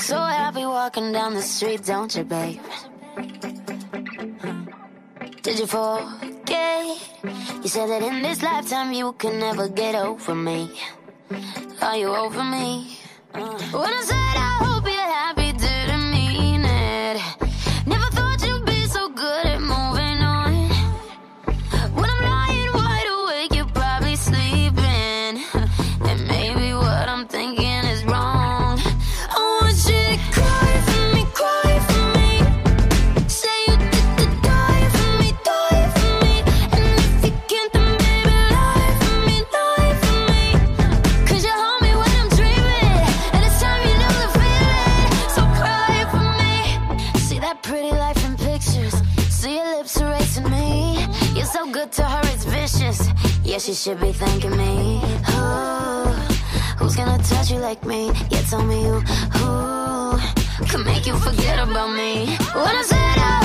so happy walking down the street, don't you, babe? Did you forget? You said that in this lifetime you can never get over me. Are you over me? When I said I hope you're happy, didn't mean it. Never thought you'd be so good at moving on. When I'm lying wide awake, you're probably sleeping. And maybe what I'm thinking is wrong. I want you to cry for me, cry for me. Say you did the die for me, die for me. And if you can't, then baby, lie for me, lie for me. Cause you hold me when I'm dreaming, and it's time you know the feeling. So cry for me. See that pretty life in pictures, see your lips erasing me. You're so good to her, it's vicious. Yeah, she should be thanking me. Ooh, who's gonna touch you like me? Yeah, tell me who could make you forget about me. When I said I